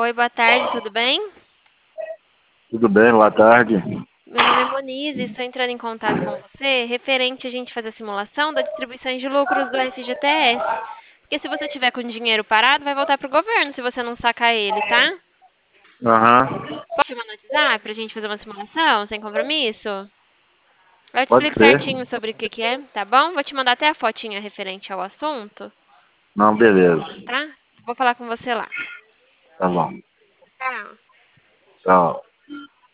Oi, boa tarde, tudo bem? Tudo bem, boa tarde. Meu nome é Monize e estou entrando em contato com você referente a gente fazer a simulação da distribuição de lucros do FGTS. Porque se você tiver com dinheiro parado, vai voltar para o governo se você não sacar ele, tá? Aham, Pode te mandar no WhatsApp para a gente fazer uma simulação sem compromisso? Eu te pode explico ser. certinho sobre o que que é, tá bom? Vou te mandar até a fotinha referente ao assunto, Não, beleza. tá? Vou falar com você lá. Tá bom. Tá. Tchau.